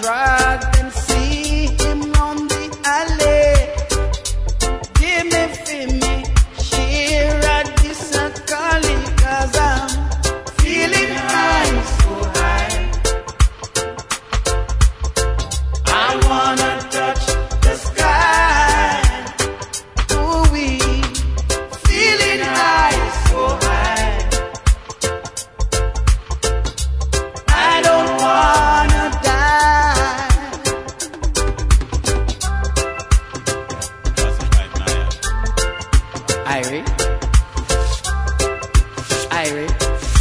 drag and see him on the alley. Give me for me, share at this calling, 'cause I'm feeling high, so high. I wanna touch the sky. Ooh, we feeling high, so high. I don't wanna die. Irie, Irie.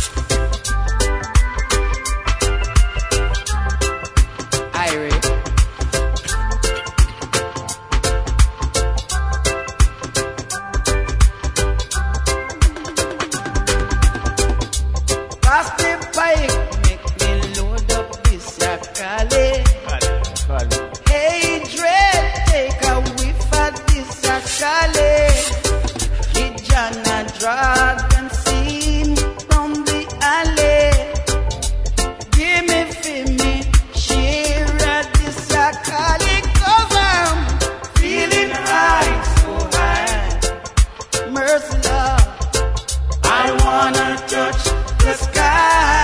Irie. Pass the pipe, make me load up this Yakale. Hey, Dread, take a whiff at this Yakale. Kijana drag and see me from the alley. Give me for me, share at this Yakale, 'cause I'm feeling high, so high. Mercy, Lord, I wanna touch the sky.